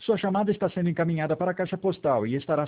Sua chamada está sendo encaminhada para a caixa postal e estará